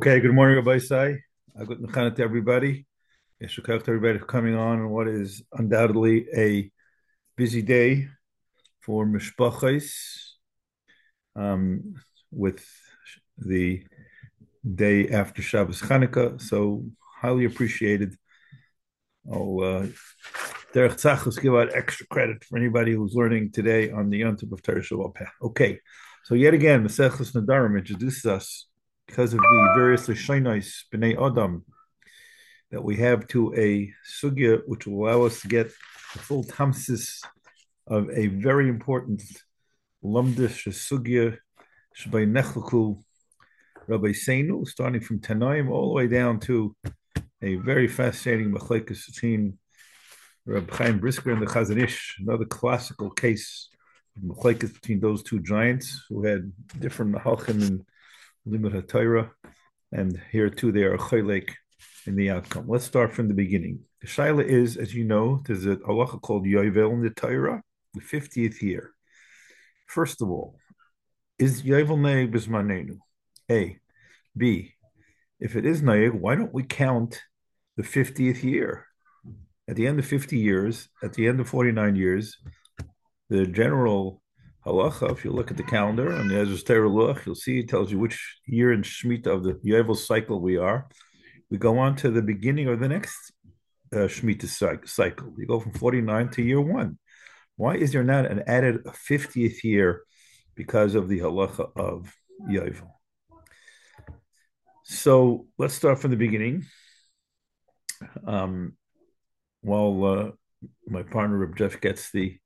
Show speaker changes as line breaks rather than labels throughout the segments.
Okay, good morning, Rabbi Sai. Good Mechana to everybody. Yeshukach to everybody for coming on what is undoubtedly a busy day for Mishpachos, um, with the day after Shabbos Chanukah. So highly appreciated. Derech Tzachos give out extra credit for anybody who's learning today on the Yom Tov of Torah Shabbat Peh. Okay, so yet again, Maseches Nadarim introduces us because of the various Lishonos B'nai Adam that we have to a sugya which will allow us to get the full tamsis of a very important lumdish sugya Shabbai Nechluku Rabbi Seinu, starting from Tanaim all the way down to a very fascinating machlekes between Rabbi Chaim Brisker and the Chazon Ish, another classical case of machlekes between those two giants who had different mahalchim in Limud HaTorah, and here too they are cholek in the outcome. Let's start from the beginning. The shaila is, as you know, there's a halacha called Yovel in the Torah, the 50th year. First of all, is Yovel Neig Bismanenu? A. B. If it is Neig, why don't we count the 50th year? At the end of 50 years, at the end of 49 years, the general halacha, if you look at the calendar on the Ezra's Torah Luach, you'll see it tells you which year in Shemitah of the Yovel cycle we are. We go on to the beginning of the next Shemitah cycle. You go from 49 to year one. Why is there not an added 50th year because of the halacha of Yovel? So let's start from the beginning. While my partner Reb Jeff gets the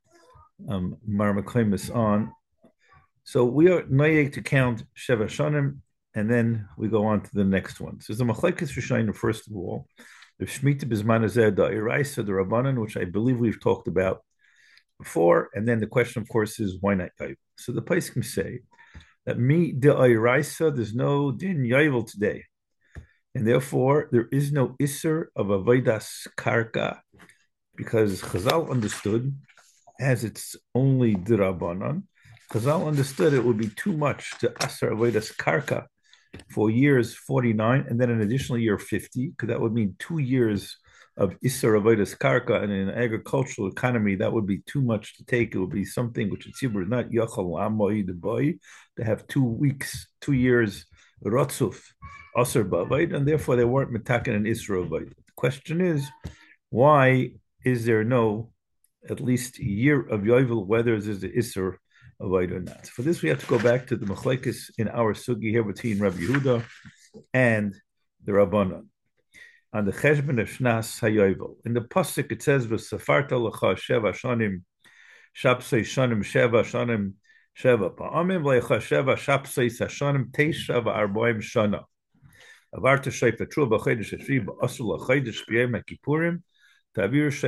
Marmaklemis on, so we are noyeg to count Sheva Shanim, and then we go on to the next one. So the Machlekes Rishonim, first of all, the Shemitah Bizman Hazeh Da'iraisa, the Rabbanan, which I believe we've talked about before, and then the question, of course, is why not Yovel? So the Poskim say that mi Da'iraisa, there's no din Yovel today, and therefore there is no Isser of Avodas Karka, because Chazal understood, as it's only D'Rabbanan, Chazal understood it would be too much to Asar Avodas Karka for years 49 and then an additional year 50, because that would mean 2 years of Isser Avodas Karka, and in an agricultural economy, that would be too much to take. It would be something which it's not Yachal Amoy Deboy to have 2 weeks, 2 years Rotzuf Asar Bavait, and therefore they weren't Metakin and Isra Bavait. The question is, why is there no at least a year of Yovel, whether there's the Isser avoid or not? For this, we have to go back to the machlekes in our sugi here between Rabbi Yehuda and the Rabbanan on the cheshbon of Shnas Hayovel. In the pasuk, it says, "V'safarta lecha sheva shanim, shapsei shanim sheva shanim sheva pa'amim lecha sheva shapsei sashanim teisha v'arboim shana. Avarta sheifa tru b'chodesh hashvi ba'asul l'chodesh b'yom HaKippurim." On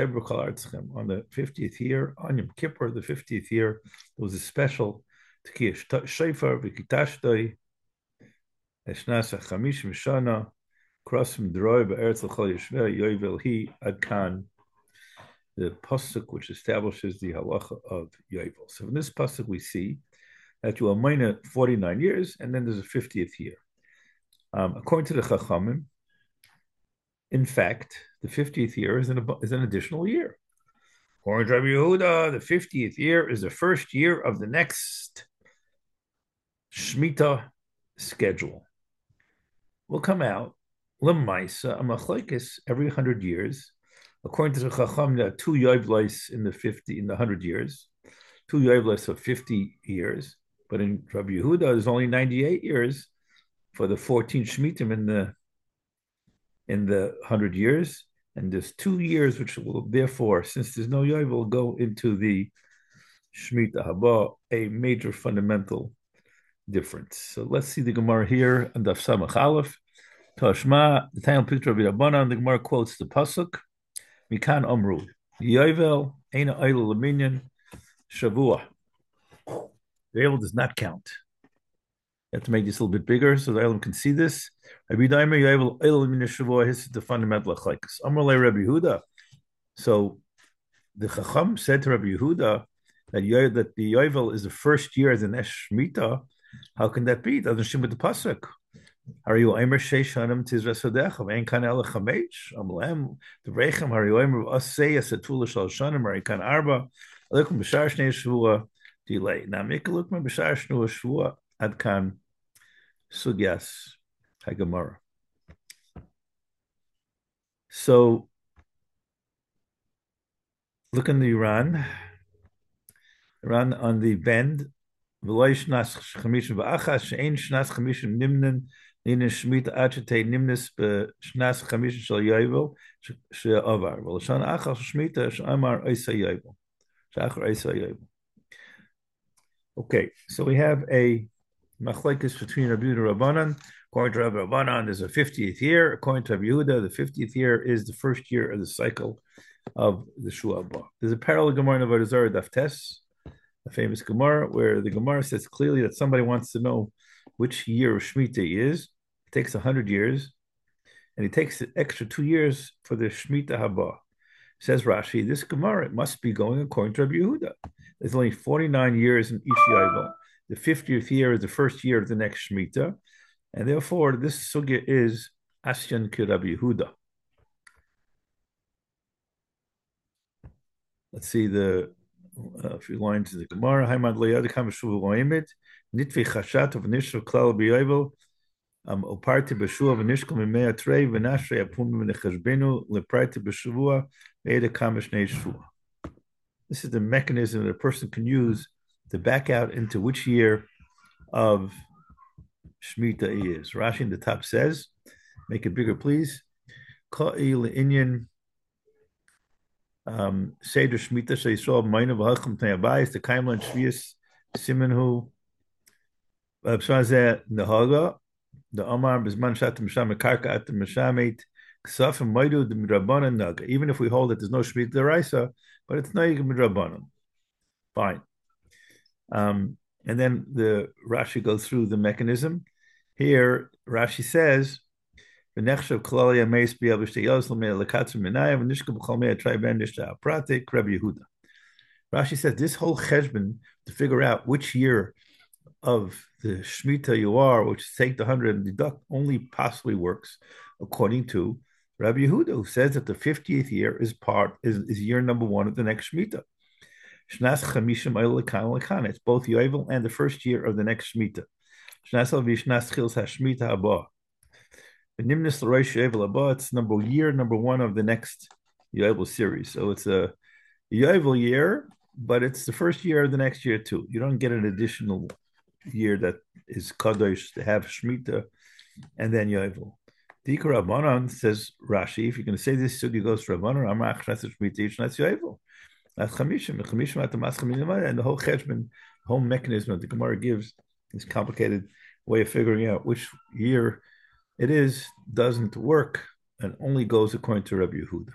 the 50th year, on Yom Kippur, the 50th year, there was a special Tkiyash Shofar v'kitashdoi Eshnas HaChamishim Shana Krosim Droi Be'eretz L'chol Yishveh Yovel Hi Adkan, the pasuk which establishes the halacha of Yovel. So in this pasuk we see that you are minor 49 years, and then there's a 50th year. According to the Chachamim, in fact, the 50th year is an additional year. According to Rabbi Yehuda, the 50th year is the first year of the next Shemitah schedule. Will come out, Lemaisa, a machlekes every 100 years. According to the Chacham, there are 2 Yovlos in the 100 years, 2 Yovlos of 50 years. But in Rabbi Yehuda, there's only 98 years for the 14 Shmitim in the 100 years, and there's 2 years which will therefore, since there's no Yovel, go into the Shemitah Haba, a major fundamental difference. So let's see the Gemara here and Daf Samach Aleph. Tashma, the time picture of Rabbanan, the Gemara quotes the pasuk, Mikan Amru, Yovel Eina Eila Laminyan Shavua. The Yovel does not count. You have to make this a little bit bigger so the Elam can see this. Rabbi Daimer Yovel Eila Laminyan Shavua. This is the fundamental achlekes. Amrulay Rabbi Yehuda. So the Chacham said to Rabbi Yehuda that the Yovel is the first year as an Shemitah. How can that be? It doesn't seem with the pasuk. Are you Aimer Sheishanim Tizrasadech of Enkan El Chamech? Amlem, the Rechem, are you Aimer Asay Asatula Shal Shanim, Arikan Arba, Alikum Bashar Shnei Shvua, delay. Now make a look at Bashar Shnei Shvua, Adkan Sugyas, Hagamara. So look in the Iran on the bend. ולא ישנס חמישים ואחת, שאין שנס חמישים נמנן, הנה שמית עד שתי נמנס בשנס חמישים של יובל שעבר. ולשון אחר שמיתה שאמר עשה יובל. שאחר עשה יובל. Okay, so we have a machlekes between Rabbi Yehuda and Rabbanan. According to Rabbi Rabbanan, there's a 50th year. According to Rabbi Yehuda, the 50th year is the first year of the cycle of the Shua Abba. There's a parallel Gemara in Avodah Zarah Daf Tes, a famous Gemara, where the Gemara says clearly that somebody wants to know which year of Shemitah is. It takes 100 years, and he takes the extra 2 years for the Shemitah Haba. Says Rashi, this Gemara, it must be going according to Rabbi Yehuda. There's only 49 years in each Yovel. The 50th year is the first year of the next Shemitah, and therefore this sugya is Asyan Ki Rabbi Yehuda. Let's see the a few lines in the Gemara. Haimad leyad kam shuv loimet nitvi chashat of nishur klal b'yovel oparti b'shua v'nishkol mimei atrei v'nashrei apum v'nechashbenu leparti b'shavua ve'eda kam shnei shvua. This is the mechanism that a person can use to back out into which year of Shemitah he is. Rashi in the top says, make it bigger, please. Ka'i le'inyan Seder Shemitah Sheisol Mayna V'Hacham Tnei Abayis the Kaimlan Shvius Simenhu B'Shazeh Nehaga the Amar B'Zman Shat Misham Karka At Mishameit Ksaf and Maidu the Midrabanan Naga. Even if we hold that there's no Shemitah Deraisa, but it's Naig Midrabanan. Fine. And then the Rashi goes through the mechanism. Here Rashi says. Rashi says this whole cheshbon to figure out which year of the Shemitah you are, which take the 100 and deduct, only possibly works according to Rabbi Yehuda, who says that the 50th year is year number 1 of the next Shemitah. Shnas chamishim oil lekan lekan. It's both Yovel and the first year of the next Shemitah. Shnas al v'shnas chils hashmitah haba. It's year number 1 of the next Yovel series. So it's a Yovel year, but it's the first year of the next year too. You don't get an additional year that is Kadosh to have Shemitah and then Yovel. Dika Rabbanan says Rashi, if you're going to say this, so you go to Rabbanan, Amar Chnas Shemitah, Chnas Yovel. That's Chamishim at the Mas Chamishim, and the whole cheshbon, the whole mechanism that the Gemara gives is complicated way of figuring out which year it is, doesn't work, and only goes according to Rabbi Yehuda.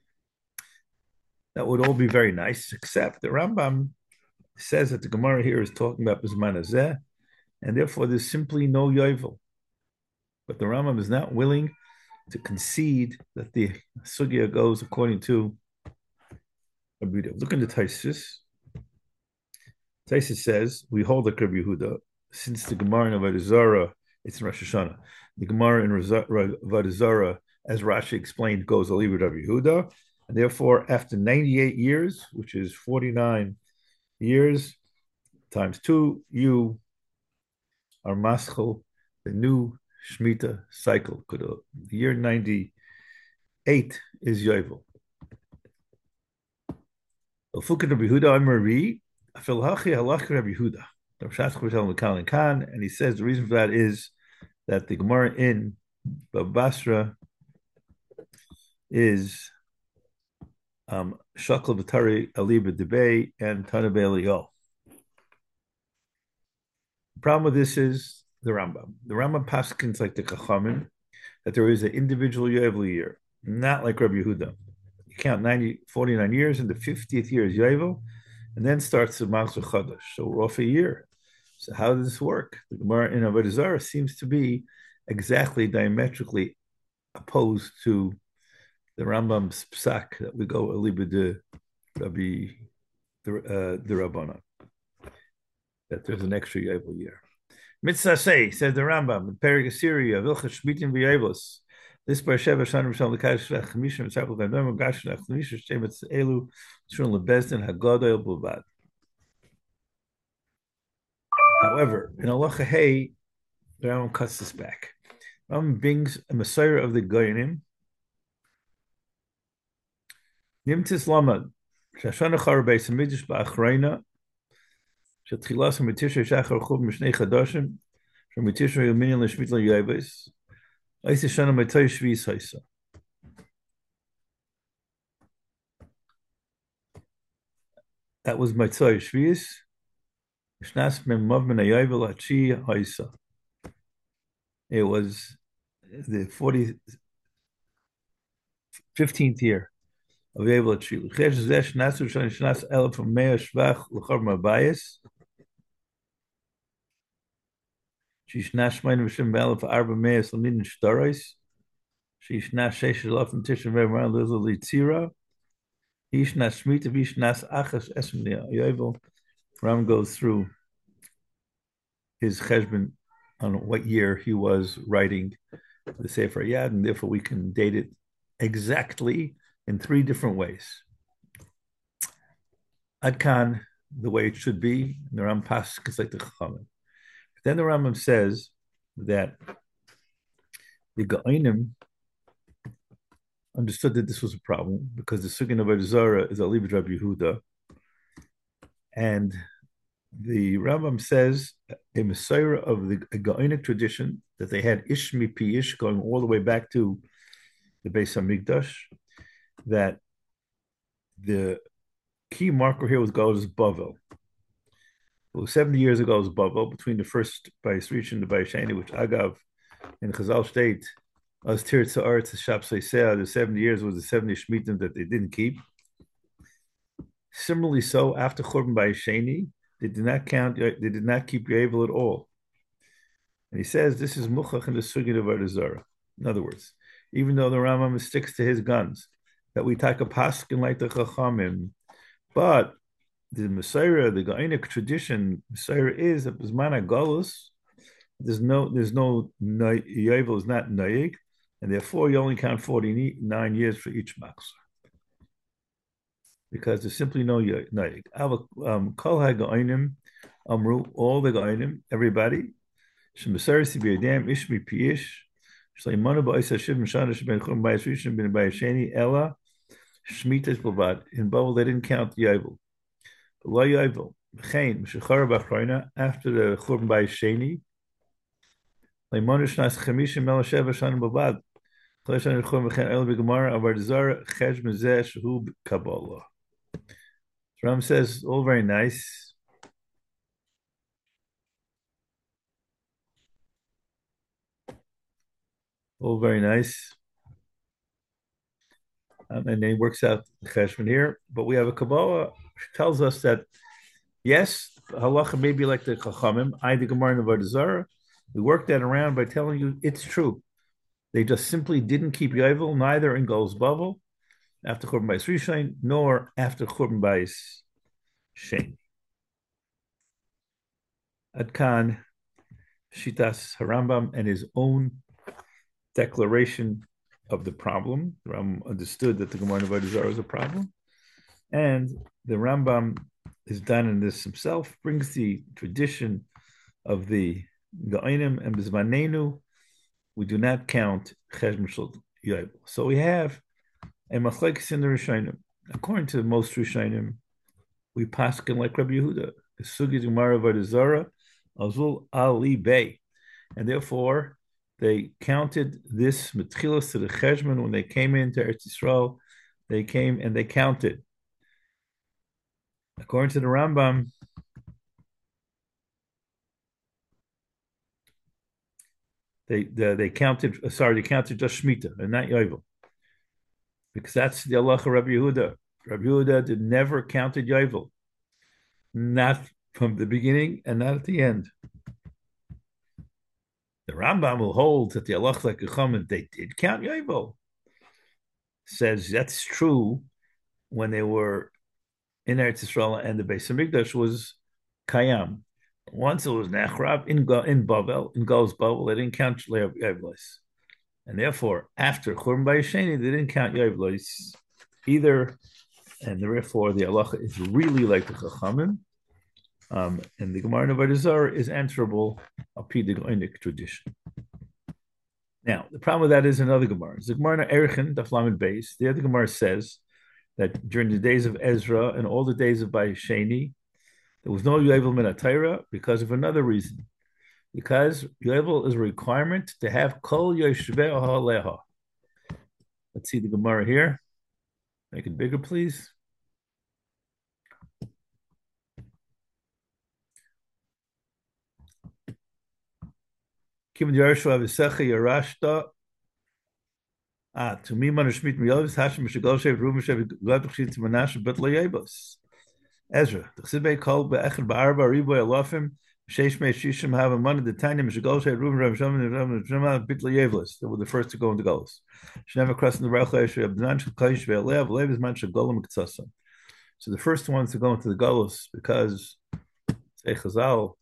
That would all be very nice, except the Rambam says that the Gemara here is talking about Bizman Hazeh, and therefore there's simply no Yovel. But the Rambam is not willing to concede that the Sugya goes according to Rabbi Yehuda. Look into Taisus. Taisus says, we hold like Rabbi Yehuda, since the Gemara in Avodah Zarah, it's in Rosh Hashanah. The Gemara in Avodah Zarah, as Rashi explained, goes Ali with Rabbi Yehuda, and therefore, after 98 years, which is 49 years times 2, you are maschel the new Shemitah cycle. The year 98 is Yovel. Ufukin Rabbi Yehuda Amari, Afilhachi Halach Rabbi Yehuda. And he says the reason for that is that the Gemara in Basra is Shakal B'Tari Aliba Debay and Tanabe Eliyah. The problem with this is the Rambam. The Rambam paskins like the Chachamim that there is an individual Yovel year, not like Rabbi Yehuda. You count 49 years, and the 50th year is Yovel, and then starts the Machzor Chadash. So we're off a year. So how does this work? The Gemara in Avodah Zarah seems to be exactly diametrically opposed to the Rambam's psak that we go aliba de Rabbi the Rabbanan, that there's an extra Yovel year. Mitzvah say, said the Rambam, in Perik Assyria, Vilcha Shmitim V'Yevos. This bar Sheva Shanim Shalom L'Kadosh Shlech Chamishim Tzapel Gadol Gash Shlech Chamishim Shtemetz Elu Shron LeBezdin Hagadol Bulvad. However, in Halacha Hey, the Rambam cuts this back. Rambam brings a Messiah of the Goyanim. Nimtzis Lamad Shashana Char Beis Hamidrash Ba'Achrayna Shetchilas Mitishrei Shachar Chuv Mishnei Chadashim from Mitishrei Yominian L'Shmit L'Yevos. Eisa Shana Matay Shvius Haisa. That was Matay Shvius. Shnas Mem Mav Min Hayovel Hachi Haisa. It was the 15th year of Yovel Hachi. L'chesh Zeh Shnasu Shnas Elef Mea Shvach L'chor Mabayis. Shishnas Shmein V'Shem Elef Arba Mea Slamin Shtarais. Shishnas Sheish Elef Tisha V'Mar Lizel Litzira. Ishnas Shmita V'Ishnas Achas Esem Yovel. Ram goes through his cheshbon on what year he was writing the Sefer Yad, and therefore we can date it exactly in 3 different ways. Adkan, the way it should be, the Ram passes like the Chachamim. Then the Rambam says that the Gaonim understood that this was a problem because the Sugin of Zara is Alibid Rabbi Yehuda, and the Rambam says a Messiah of the Gaonic tradition that they had Ishmi Piish going all the way back to the Beis Hamikdash, that the key marker here was Galus Bavel. It was 70 years ago was Bavel, between the first Bayis Rishon and the Bayis Sheni, which Agav in Chazal state as Tirtz Arts Shapsei Seah, the 70 years was the 70 Shmitim that they didn't keep. Similarly, so after Churban Bayis Sheni, they did not count. They did not keep Yovel at all. And he says this is Muchach in the Sugin of Ardazara. In other words, even though the Rambam sticks to his guns, that we take a paskin like the Chachamim, but the Messiah, the Gaonic tradition, Messiah is that Bismana Galus. There's no Yovel is not Naig, and therefore you only count 49 years for each Maksar. Because there's simply no Naig. Kol HaGaonim Amru, all the Gaonim, everybody, Shemesar Sibiyadam, Ishmi Piish, Shleimanu Ba'isa Shiv Mishana Sheben Chum Bayis Rishon Ben Bayis Sheni, Ella, Shmitas Bavad. In Babel, they didn't count Yovel. But Lo Yovel, Chain, Meshachar B'Achrayna, after the Churban Bayis Sheni, Leimanu Shnas Chamishim Ela Sheva Shanim Bavad. Chlesh Churban V'Chain El B'Gemara Avad Zara Chesh Mezeh Shehu Kabbalah. Ram says, all very nice. All very nice. And then he works out the cheshbon here. But we have a Kabbalah which tells us that, yes, halacha may be like the Chachamim, I, the Gemara in the Avodah. We worked that around by telling you it's true. They just simply didn't keep Yovel, neither in Gol's Bavel, after Churban Bayis Rishon, nor after Churban Bayis Sheni. Adkan, Shitas Harambam, and his own declaration of the problem. The Rambam understood that the Gemara in Avodah Zarah is a problem, and the Rambam is done in this himself, brings the tradition of the Gaonim and Bizmanenu. We do not count Cheshbon Shel Yovel. So we have a machlekes in the Rishonim. According to most Rishonim, we paskin like Rabbi Yehuda. The Sugi Gemara Avodah Zarah Azul Ali Bey, and therefore they counted this Metchilas to the Cheshbon when they came into Eretz Yisrael. They came and they counted. According to the Rambam, they counted. Sorry, they counted just Shemitah and not Yovel, because that's the halacha Rabbi Yehuda. Rabbi Yehuda never counted Yovel, not from the beginning and not at the end. The Rambam will hold that the halacha like Chachamim, they did count Yovel. Says that's true when they were in Eretz Yisrael and the Beis Hamikdash was Kayam. Once it was Nachrab in Babel, in Gol's Babel, they didn't count Yavlis. And therefore, after Churban Bayesheni, they didn't count Yavlis either. And therefore, the halacha is really like the Chachamim. And the Gemara in Avodah Zarah is answerable al pi the Goinic tradition. Now, the problem with that is another Gemara. The Gemara in Erichin, the Flamin base, the other Gemara says that during the days of Ezra and all the days of Bayesheni, there was no Yovel min HaTorah because of another reason. Because Yovel is a requirement to have Kol Yoshvei Haleha. Let's see the Gemara here. Make it bigger, please. Kim Yerushua V'Secha Yarashta. To me, man Shmit Miyavis Hashem Mishagol Shev Rum Shev Gad Chit Manash Bet Layebos. Ezra. The Chsibei called Be'echad Ba'arba Riboy Alofim Sheish Mei Shishim have a money the tiny Mishagol Shev Rum Rav Shom Bet Layebos. They were the first to go into Golos. She never crossed in the Rauch Esher Abdan Shkaish Ve'alev Lev is Man Shagolam Ktsasam. So the first ones to go into the Golos because say Chazal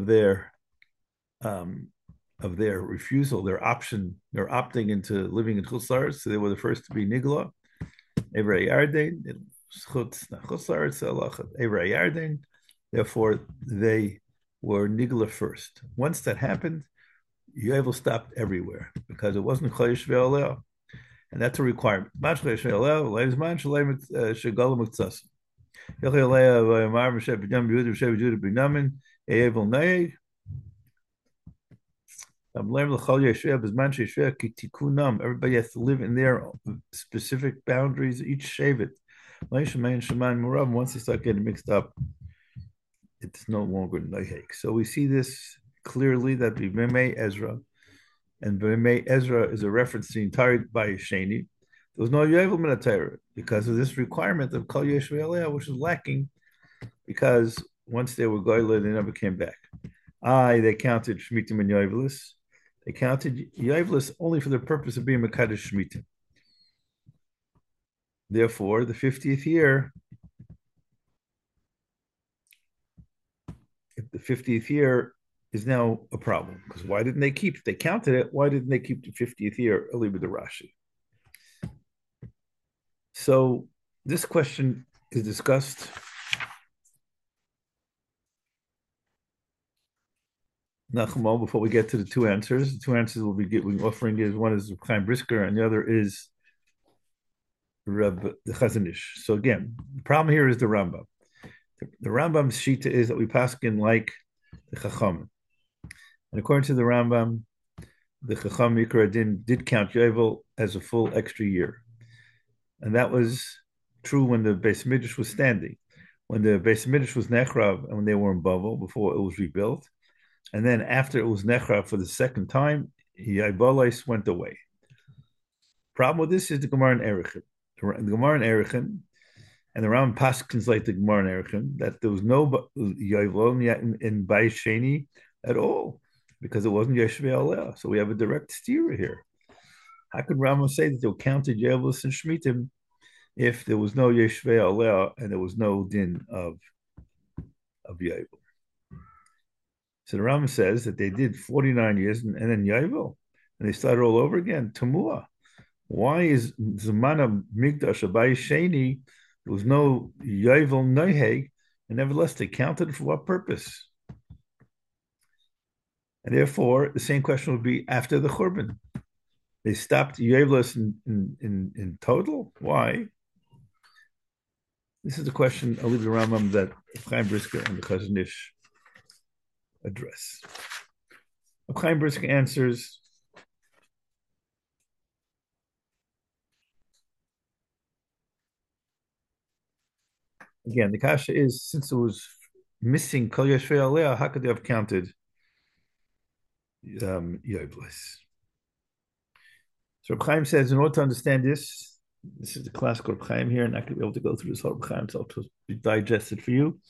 of their refusal, their option, they're opting into living in Chutz La'aretz, so they were the first to be Nigla. Evrei Yarden, Chutz La'aretz, Evrei Yarden. Therefore, they were Nigla first. Once that happened, Yovel stopped everywhere because it wasn't Chayish Ve'oleh, and that's a requirement. Mach Chayish Ve'oleh, Leiz Man Shalem Shegalim Uktsas. Yochei Leah Vayamar V'Shev B'Dam Yehuda V'Shev Yehuda B'Namin Yovel Neig. Everybody has to live in their specific boundaries, each Shevet. Once you start getting mixed up, it's no longer Nohek. So we see this clearly that B'mei Ezra, and B'mei Ezra is a reference to the entire Bayesheni. There was no Yovel min HaTorah because of this requirement of Kol Yesh Ve'aleh, which is lacking because once they were Goyla, they never came back. They counted Shmitim and Yovelis. They counted Yovelis only for the purpose of being Mekadosh Shmitim. Therefore, the 50th year, the 50th year is now a problem. Because why didn't they keep, if they counted it, why didn't they keep the 50th year, Eliba the Rashi? So this question is discussed Nachmal, before we get to the two answers. The two answers we'll be offering is one is Chaim Brisker and the other is the Chazon Ish. So again, the problem here is the Rambam. The Rambam's shita is that we paskin like the Chacham. And according to the Rambam, the Chacham Yikra Din did count Yovel as a full extra year. And that was true when the Beis Midrash was standing. When the Beis Midrash was Nechrav and when they were in Bavel, before it was rebuilt. And then after it was Nechrav for the second time, Yaibolais went away. Problem with this is the Gemara in Erechim. The Gemara in Erechim, and the Rambam Paskins like the Gemara in Erechim, that there was no Yavol in Bayesheni at all, because it wasn't Yeshvei Aleh. So we have a direct steer here. How could Rambam say that they counted Yavos and Shmitim if there was no Yeshvei Aleh and there was no din of Yavol? So the Rambam says that they did 49 years and then Yovel, and they started all over again. Tamua. Why is Zamana Migdash Abai Sheni? There was no Yovel Noheg, and nevertheless they counted for what purpose? And therefore, the same question would be after the Churban. They stopped Yovelis in total. Why? This is the question. I'll leave the Rambam that Chaim Brisker and the Chazon Ish address. Chaim Brisker answers, again, the kasha is, since it was missing Kol Yeshvei Aleh, how could they have counted Yovelis? So Reb Chaim says, in order to understand this is the classical Reb Chaim here, and I could be able to go through this whole Reb Chaim, so I'll be digested for you.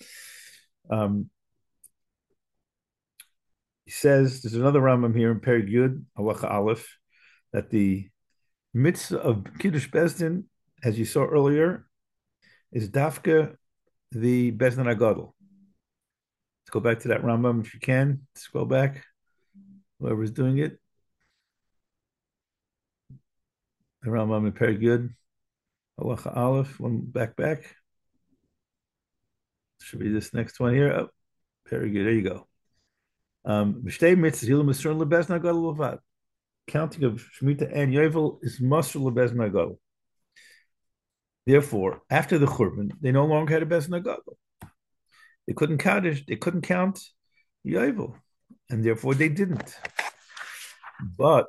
He says, there's another Rambam here in Perek Yud, Halacha Aleph, that the mitzvah of Kiddush Bezdin, as you saw earlier, is dafka the Bezdin Agadol. go back to that Rambam if you can. Scroll back. Whoever's doing it. The Rambam in very good. Halacha Aleph. One back. Should be this next one here. Oh, very good. There you go. B'shtei mitzvahs hilu Masur lebez nagadol levad. Counting of Shemitah and Yovel is Masur lebez nagadol. Therefore, after the Churban, they no longer had a bez nagadol. They couldn't count it. They couldn't count Yovel, and therefore they didn't. But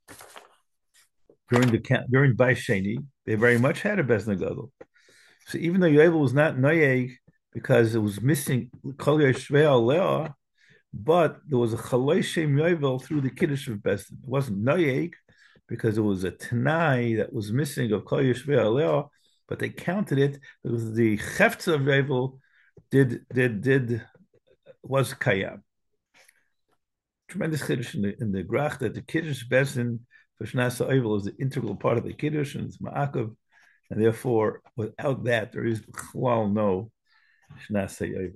during Baisheni, they very much had a bez nagadol. So even though Yovel was not noyeg because it was missing Kol Yoshvei Aleh, but there was a Chalei Shem Yovel through the Kiddush of Besdin. It wasn't noyeg because it was a Tanai that was missing of Kol Yoshvei Aleh, but they counted it because the Cheftza of Yovel was Kayam. Tremendous Kiddush in the Grach that the Kiddush Besdin for Shnasa Yovel is the integral part of the Kiddush and it's Ma'akav. And therefore, without that, there is no Shnasa Yovel.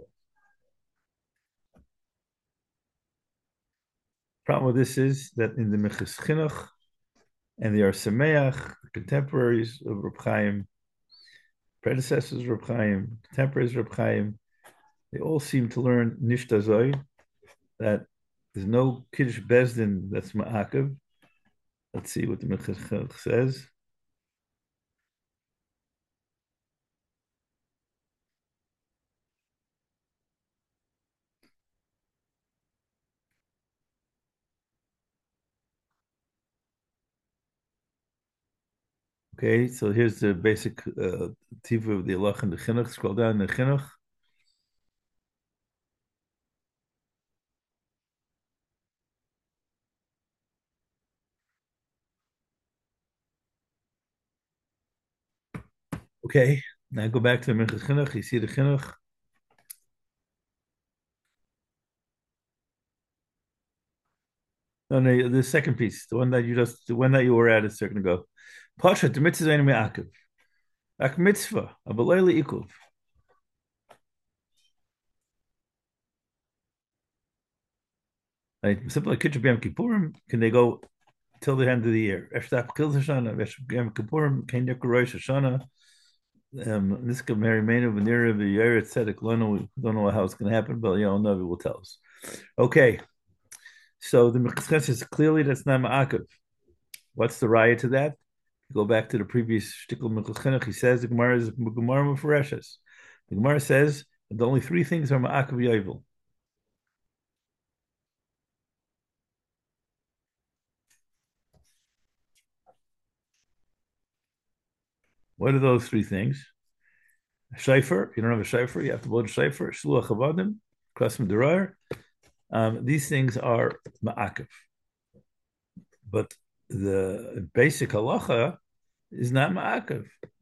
Problem with this is that in the Meches Chinuch and the Arsameach, contemporaries of Reb Chaim, predecessors of Reb Chaim, contemporaries of Reb Chaim, they all seem to learn Nishtazoi, that there's no Kiddush Bezdin that's Ma'akav. Let's see what the Meches Chinuch says. Okay, so here's the basic tiva of the Alach and the Chinuch. Scroll down the Chinuch. Okay, now go back to the Minchas Chinuch. You see the Chinuch. No, the second piece, the one that you were at a second ago. Pasha, the mitzvah is me'akiv. Ak mitzvah, abalayli ikuv. Like simple like Kitchen B'Yom Kippurim, can they go till the end of the year? Efshtach Kil Hashanah, B'Yom Kippurim, Ken Yak Rosh Hashanah. This could Mary Menu Venera V'Yer Tzedek Lono. We don't know how it's going to happen, but Yom Navi will tell us. Okay, so the Mechitz says clearly that's not Ma'akiv. What's the raya to that? Go back to the previous shtickle Mechitz. He says the Gemara is Gemara Mefareshes. The Gemara says the only three things are Ma'akiv Yovel. What are those three things? A shayfer. If you don't have a shayfer, you have to blow a shayfer. Shluach avadim, krasm derar. These things are ma'akev. But the basic halacha is not ma'akev.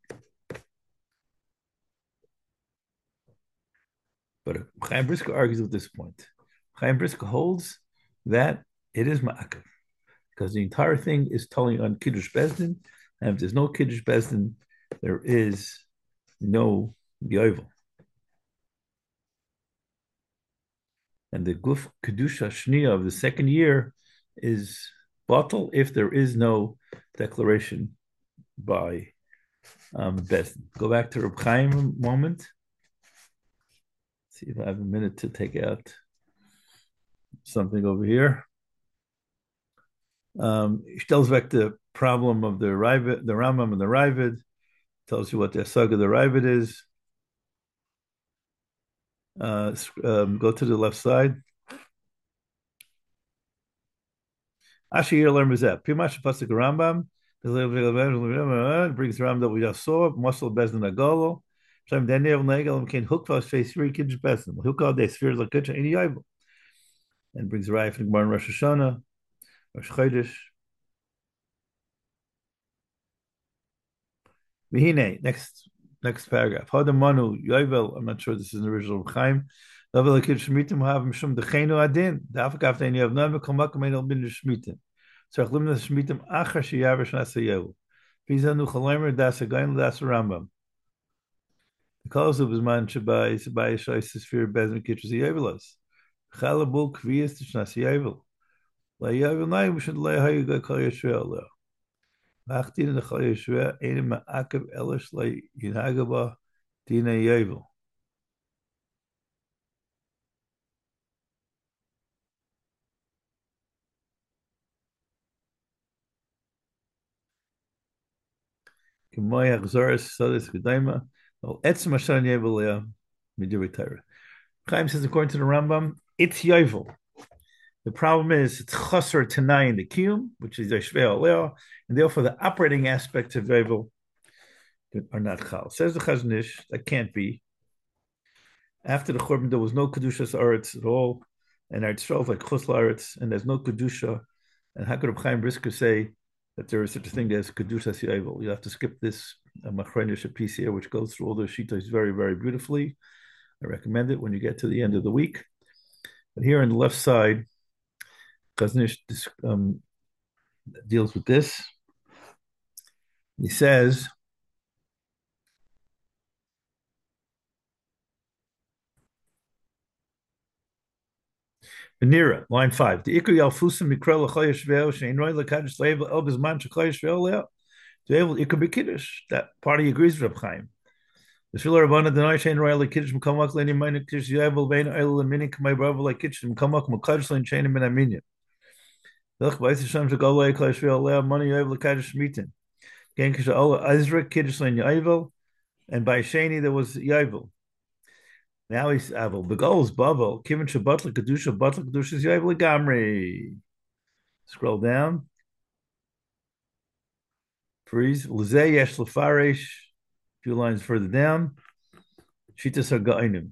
But Chaim Brisker argues with this point. Chaim Brisker holds that it is ma'akev because the entire thing is telling on Kiddush Bezdin, and if there's no Kiddush Bezdin, there is no Yovel. And the Guf Kedusha Shnia of the second year is bottle if there is no declaration by Bezdin. Go back to Reb Chaim a moment. See if I have a minute to take out something over here. He tells back the problem of the Rambam and the Ravid. Tells you what the Asag of the Ravid is. Go to the left side. Ashir learn Mizet. Pimash Pasuk Rambam. Brings the Rambam that we just saw. Muscle Bezdin Agolo. Shem Daniel Nagel and Ken Hukva face three kids Bezdin. Hukva they spheres like Kitchen any Yovel. And brings the Raya from Gemara Rosh Hashanah. Rosh Chodesh. Mihine, next paragraph. Hadamanu Yovel. I'm not sure this is the original Chaim. Level Kid Shmitim have Mishum Dechenu Adin. Dafak after any of them come back and bin Shmitim. So Chlim the Shmitim Achar Shiyavish Nasayev. Pizanu Chalemer Das Again Das Rambam. Because of his man Shabai Shabai Shai Sphere Bezin Kitchus Yevelas. Chalabu kviyas t'shnas yavel. La yavel nayim shad la hayu kol Yisrael leo. Machtin the kol Yisrael ein ma'akev elish la yinagaba dina yavel. K'moy hachzoras sadis kedayma. Well, etzem ashan yavel leo midiri Torah. Chaim says, according to the Rambam, it's yavel. The problem is it's chaser tanai in the kiyum, which is yashvei aleo, and therefore the operating aspects of yavel are not chal. Says the Chazon Ish, that can't be. After the Churban, there was no Kedushas Aretz at all, and Eretz Yisrael like Chus La'aretz, and there's no Kedusha. And how could Reb Chaim Brisker say that there is such a thing as Kedushas Yavel? You have to skip this Machronish piece here, which goes through all the Shitas very, very beautifully. I recommend it when you get to the end of the week. But here on the left side, Chazon Ish deals with this. He says, Venira, line 5. The Ikri Alfusim Mikra L'Choyesh Ve'el Shein Roi L'Kadosh Le'el El Bizman Shechoyesh Ve'el Le'el. Ve'el Ikri B'Kiddush. That party agrees with Reb Chaim. The Shvila Rabbana Denai Shein Roi L'Kiddush M'kamak L'Eni Mayne Kiddush Yavel Ve'en El L'Minin K'may Bravo L'Kiddush M'kamak M'kadosh L'En Shein Min Aminya. V'lech B'Ais Hashem Shekol L'Choyesh Ve'el Le'el Mani Yavel L'Kadosh Mitin. Gen Kish Ola Ezra Kiddush L'En Yavel. And by Sheni there was Yavel. Now he's Avel. Begol's Bavel. Kivin Shabbat L'Kedusha Bat L'Kedusha is Yavel L'Gamri. Scroll down. Freeze. L'zeh yesh l'faresh. A few lines further down. Shitas ha'ga'inim.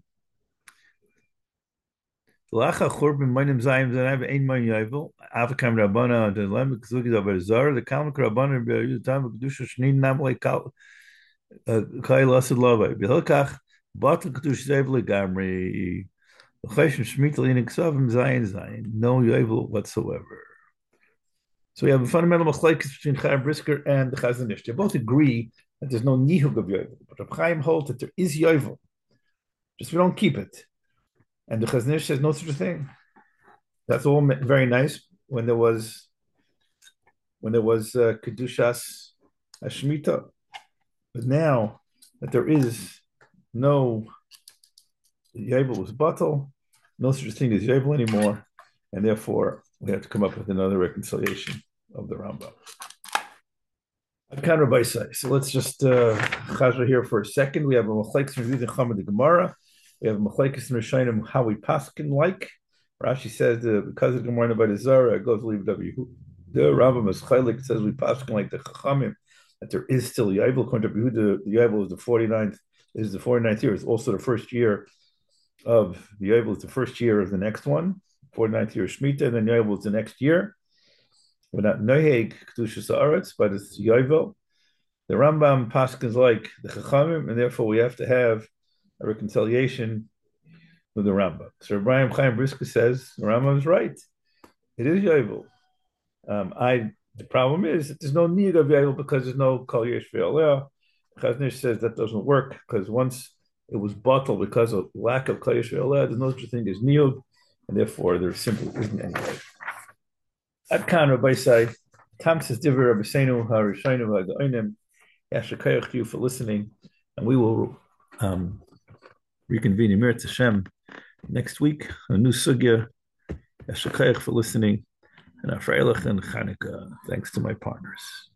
L'acha churban maynim zayim zanav ein mayin yavel. Avakam rabbana d'lem k'zugi davar zar. The kalmak rabbana b'yutam v'kedusha shnin nam le'kal kai lasad lavai. B'hilkach bat l'kedusha yavel l'gamri. L'chayshim shmit l'yinik savim zayin. No yavel whatsoever. So we have a fundamental machlekes between Chaim Brisker and the Chazon Ish. They both agree that there's no nihug of yovel, but Reb Chaim holds that there is yovel. Just we don't keep it. And the Chazon Ish says no such a thing. That's all very nice when there was kedushas hashmita, but now that there is no yovel was batal, no such a thing as yovel anymore, and therefore we have to come up with another reconciliation of the Rambam. So let's just chazra here for a second. We have a machlekes review the Chama the Gemara. We have a machlekes in Rishonim how we paskin like. Rashi says because of the Gemara by the Zara it goes to leave W. The Rambam is chaylik says we paskin like the Chachamim that there is still Yavel. According to Yehuda, the Yavel is the 49th year. It's also the first year of the Yavel is the first year of the next one. 49th year of Shemitah, and then Yovel is the next year. We're not Noheg Kedushas Haaretz, but it's Yovel. The Rambam paskins like the Chachamim, and therefore we have to have a reconciliation with the Rambam. So Abraham Chaim Brisker says the Rambam is right. It is Yovel. The problem is that there's no need of Yovel because there's no Kol Yesh Ve'aleh. Chazon Ish says that doesn't work because once it was bottled because of lack of Kol Yesh Ve'aleh, there's no such thing as Niyud. And therefore, there simply isn't any way. Adkan Rabbi Say, Tam says Divrei Rabbi Seinu Harishaynu V'Aga'inim. Yashakayach to you for listening, and we will reconvene in Mirat Hashem next week. A new sugya. Yashakayach for listening, and Afreilach and Chanukah. Thanks to my partners.